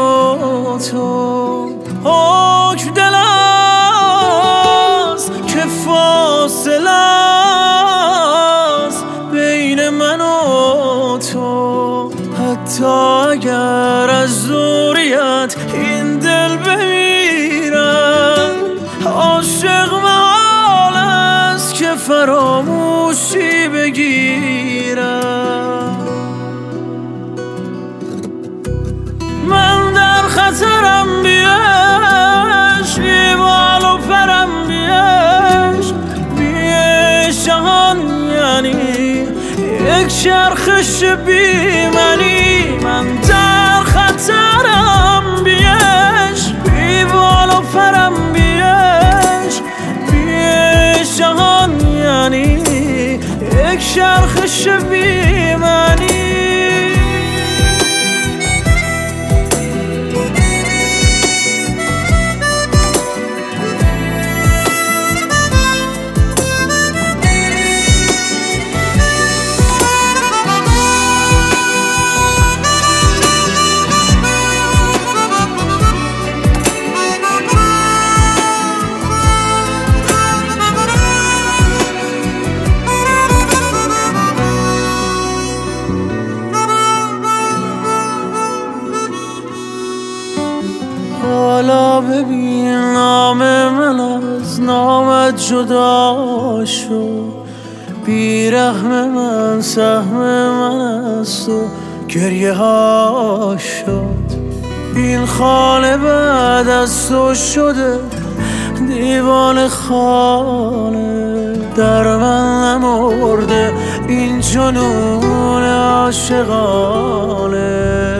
و تو. حکم دل است که فاصله است بین من و تو. حتی اگر از دوریت این دل بمیرد، عاشق محال است که فراموشی بگیرد. من در خطرم بیش، بی بال و پرم بیش، بیش جهان یعنی یک چرخش بی منی. من در خطرم بیش، بی بال و پرم بیش، بیش جهان یعنی یک چرخش بی منی. حالا ببین نام من از نامت جدا شد، بیرحم من سهم من است و گریه ها شد. این خانه بعد از تو شده دیوان خانه، در من نمرده این جنون عاشقانه.